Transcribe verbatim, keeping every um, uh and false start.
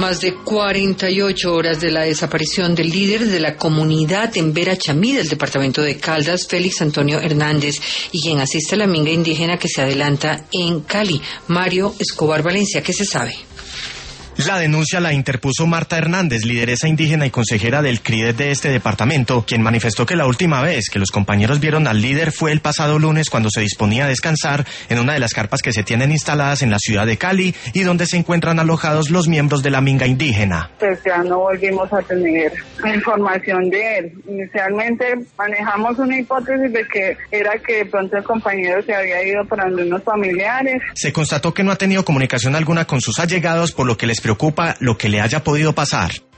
Más de cuarenta y ocho horas de la desaparición del líder de la comunidad en Vera Chamí, del departamento de Caldas, Félix Antonio Hernández, y quien asiste a la minga indígena que se adelanta en Cali. Mario Escobar Valencia, ¿qué se sabe? La denuncia la interpuso Marta Hernández, lideresa indígena y consejera del C R I D E T de este departamento, quien manifestó que la última vez que los compañeros vieron al líder fue el pasado lunes cuando se disponía a descansar en una de las carpas que se tienen instaladas en la ciudad de Cali y donde se encuentran alojados los miembros de la minga indígena. Pues ya no volvimos a tener información de él. Inicialmente manejamos una hipótesis de que era que de pronto el compañero se había ido para donde unos familiares. Se constató que no ha tenido comunicación alguna con sus allegados, por lo que les preocupa lo que le haya podido pasar.